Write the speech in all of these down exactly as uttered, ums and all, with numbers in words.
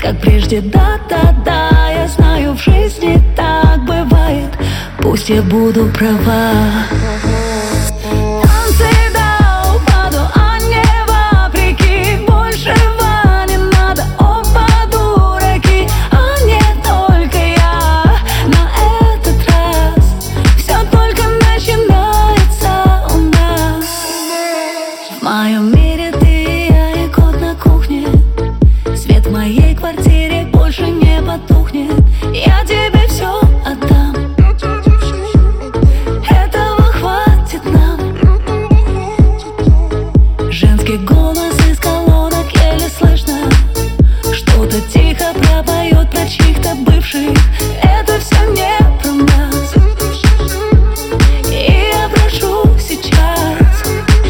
как прежде, да-да-да. Я знаю, в жизни так бывает, пусть я буду права. Танцы до упаду, а не вопреки. Большего не надо, оба дураки, а не только я. На этот раз все только начинается у нас. В моем мире ты и я, и кот на кухне. Свет в моей квартире больше не потухнет. Я тебе все отдам, этого хватит нам. Женский голос из колонок еле слышно, что-то тихо пропоет про чьих-то бывших. Это все не про нас, и я прошу сейчас.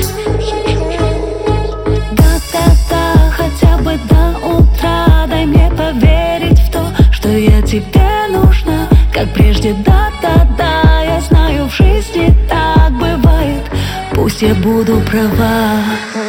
Да-да-да, хотя бы до утра дай мне поверить в то, что я тебе нужна, как прежде, да-да-да. Я знаю, в жизни так бывает, пусть я буду права.